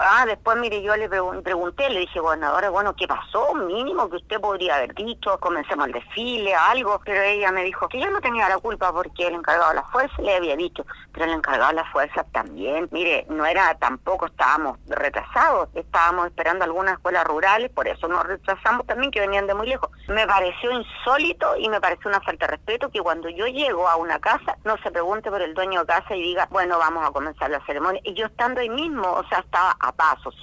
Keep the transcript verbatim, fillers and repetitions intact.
ah, después, mire, yo le pregun- pregunté, le dije, gobernadora, bueno, ¿qué pasó? Mínimo que usted podría haber dicho, comencemos el desfile, algo, pero ella me dijo que yo no tenía la culpa porque el encargado de la fuerza le había dicho, pero el encargado de la fuerza también, mire, no era tampoco, estábamos retrasados, estábamos esperando algunas escuelas rurales, por eso nos retrasamos también, que venían de muy lejos. Me pareció insólito y me pareció una falta de respeto que cuando yo llego a una casa, no se pregunte por el dueño de casa y diga, bueno, vamos a comenzar la ceremonia, y yo estando ahí mismo, o sea, estaba a pasos.